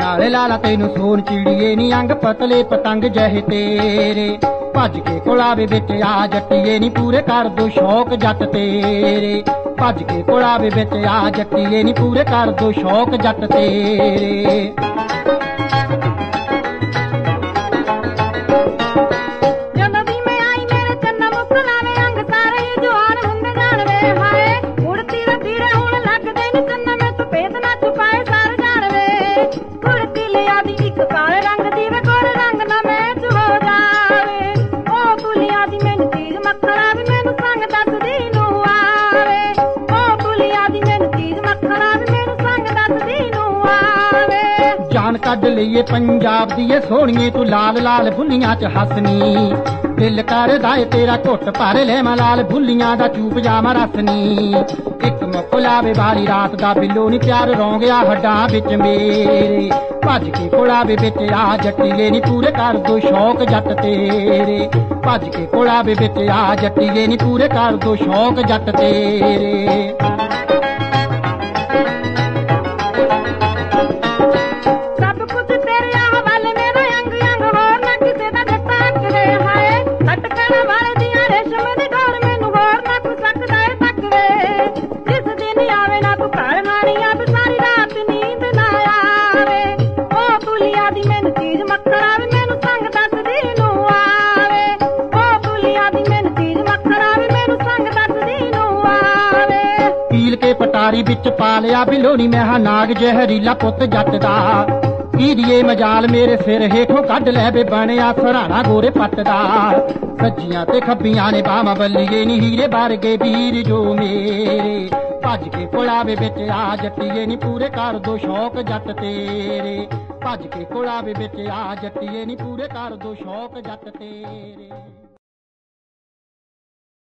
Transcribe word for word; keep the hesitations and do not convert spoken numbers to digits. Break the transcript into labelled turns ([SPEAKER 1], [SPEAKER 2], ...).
[SPEAKER 1] नाल लाला तेनू सोन चिड़िए नी अंग पतले पतंग जहे तेरे भज के कोलावे बिच आ जट्टिए नी पूरे कर दो शौक जट तेरे भज के कोलावे बिच आ जट्टिए नी पूरे कर दो शौक जट तेरे। जान कड लईए पंजाब दी सोहणीए तू लाल लाल बुल्लियां च हसनी दिल करदा ए तेरा घुट भर ले मैं लाल बुल्लियां दा चूप जावां रसनी एक मुक लावे वाली रात दा बिल्लो नी प्यार रौंगिया हड्डां बिच मेरे भज के कोलावे बिच आ जट्टिए नी पूरे कर दो शौक जट तेरे भज के कोलावे बिच आ जट्टिए नी पूरे कर दो शौक जट तेरे। पील के पटारी बिच पा लिया बिलोनी मैं हा नाग जहरीला पुत जट दा कीरिए मजाल मेरे सिर हेठों कड लै बे बनिया सराणा गोरे पट दा सज्जियां ते खब्बियां ने बावां बल्लिए नी हीरे वर्गे वीर जो मेरे भज के कोलावे बिच आ जट्टिए नी पूरे कर दो शौक जट तेरे भज के कोलावे बिच आ जट्टिए नी पूरे कर दो शौक जट तेरे।